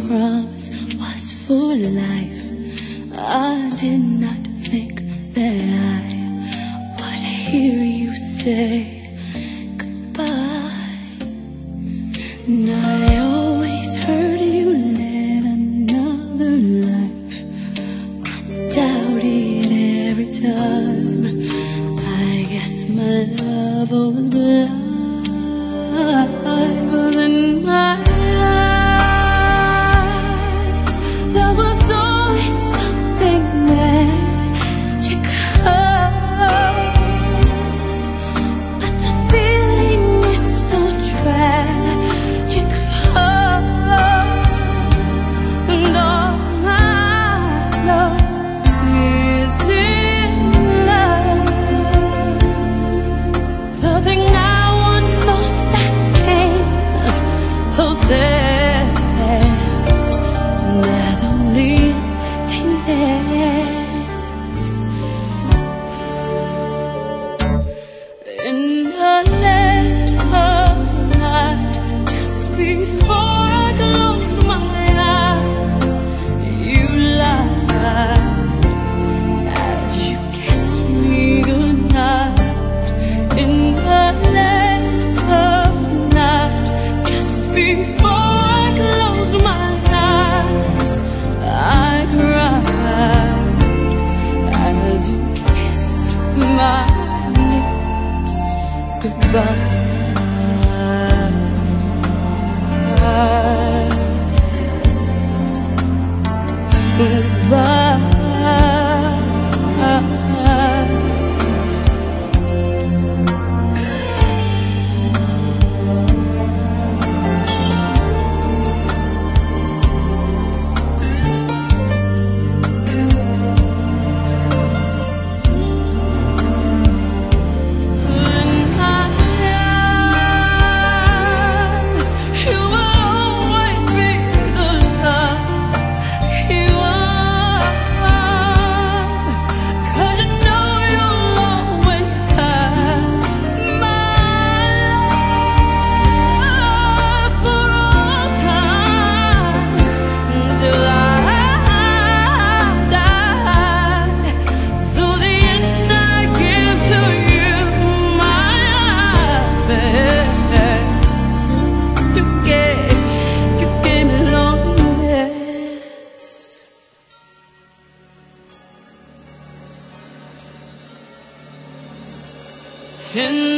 promise was for life. I did not think that I would hear you say goodbye. And I always heard you led another life. I doubted every time. I guess my love was blind. But in my eyes, there was always something magical. But the feeling is so tragic. And all I know is in love. The thing I want most that came possess, and there's only emptiness in the land of night. Just before I closed my eyes, you lied as you kissed me goodnight. In the land of night, just before I closed my eyes, I cried as you kissed my lips goodbye. Goodbye. In